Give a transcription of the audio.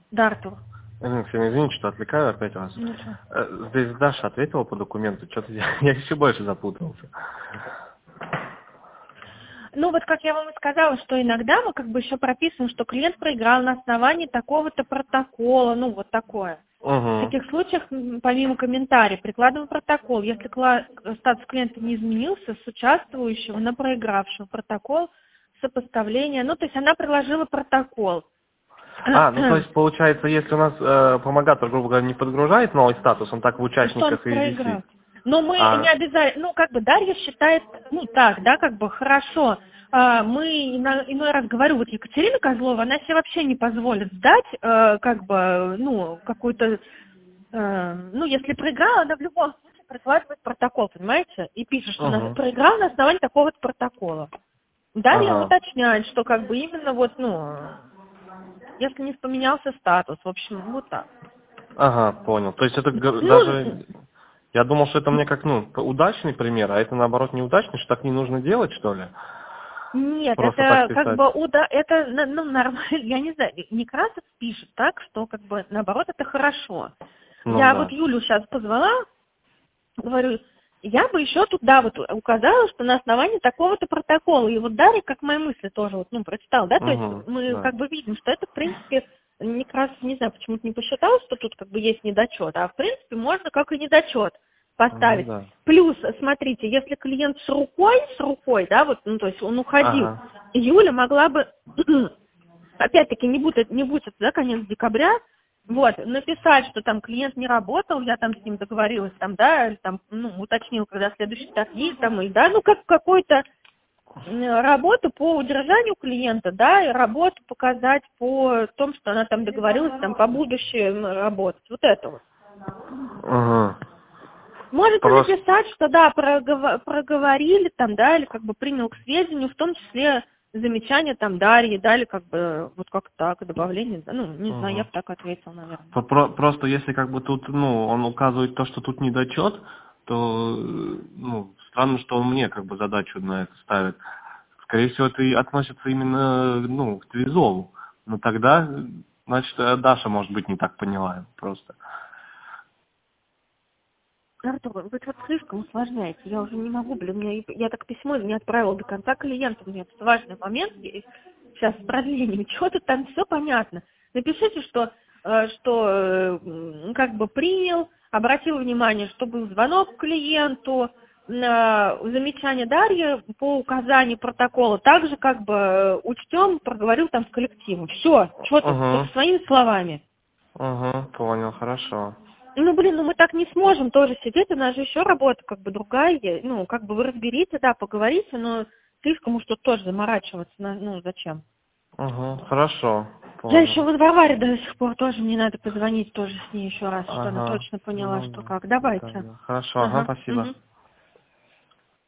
Да, Артур. Ксения, извините, что отвлекаю опять вас. Ничего. Здесь Даша ответила по документу, что-то я еще больше запутался. Ну, вот как я вам и сказала, что иногда мы как бы еще прописываем, что клиент проиграл на основании такого-то протокола, ну, вот такое. В Угу. таких случаях, помимо комментариев, прикладываем протокол. Если статус клиента не изменился, с участвующего на проигравшего протокол сопоставления. Ну, то есть она приложила протокол. Ну то есть получается, если у нас помогатор, грубо говоря, не подгружает новый статус, он так в То, что он участниках и проиграл. висит. Но мы не обязательно, ну, как бы Дарья считает, ну, так, да, как бы хорошо. Мы иной раз говорю, вот Екатерина Козлова, она себе вообще не позволит сдать, как бы, ну, какую-то, ну, если проиграла, она в любом случае прикладывает протокол, понимаете, и пишет, что она Угу. проиграла на основании такого-то протокола. Дарья Ага. уточняет, что как бы именно вот, ну, если не поменялся статус, в общем, вот так. Ага, понял. То есть это Ну, даже... Я думал, что это мне как, удачный пример, а это наоборот неудачный, что так не нужно делать, что ли? нет, Просто так это как писать. бы это ну нормально, я не знаю, Некрасов пишет так, что как бы наоборот это хорошо. Ну Я вот да. Юлю сейчас позвала, говорю, я бы еще тут, да, вот указала, что на основании такого-то протокола, и вот Дарья, как мои мысли тоже вот, ну, прочитал, да, то есть Угу. мы Да. как бы видим, что это, в принципе, Некрасов, не знаю, почему-то не посчитал, что тут как бы есть недочет, а в принципе можно как и недочет Ну поставить. да. Плюс, смотрите, если клиент с рукой, да, вот, ну, то есть он уходил, Ага. Юля могла бы, опять-таки, не будет, да, конец декабря, вот, написать, что там клиент не работал, я там с ним договорилась, там, да, или там, ну, уточнил, когда следующий тариф, там, и, да, ну, как какой-то работу по удержанию клиента, да, и работу показать по тому, что она там договорилась, там, по будущему работать, вот это вот. Ага. Можете Просто... написать, что да, проговорили там, да, или как бы принял к сведению, в том числе замечания там Дарьи, да, или как бы вот как так, добавление, да, ну, не знаю, я бы так ответила, наверное. Просто если как бы тут, он указывает то, что тут недочет, то, странно, что он мне как бы задачу на это ставит. Скорее всего, это и относится именно, к Твизову. Но тогда, значит, Даша, может быть, не так поняла просто. Артур, вы вот слишком усложняете, я уже не могу, я так письмо не отправила до конца клиенту, у меня это важный момент, и сейчас с продлением, что-то там все понятно. Напишите, что как бы принял, обратил внимание, что был звонок клиенту, замечание Дарьи по указанию протокола, также как бы учтем, проговорил там с коллективом. Все, что тут, только своими словами. Понял, хорошо. Ну, блин, мы так не сможем тоже сидеть, у нас же еще работа как бы другая, ну, как бы вы разберите, да, поговорите, но слишком уж тут тоже заморачиваться, ну, зачем? Хорошо, Я понял. еще вот Варваре до сих пор тоже, мне надо позвонить тоже с ней еще раз, что она Ага, точно поняла, ну что да. как. Давайте. Хорошо, Ага. спасибо. Угу.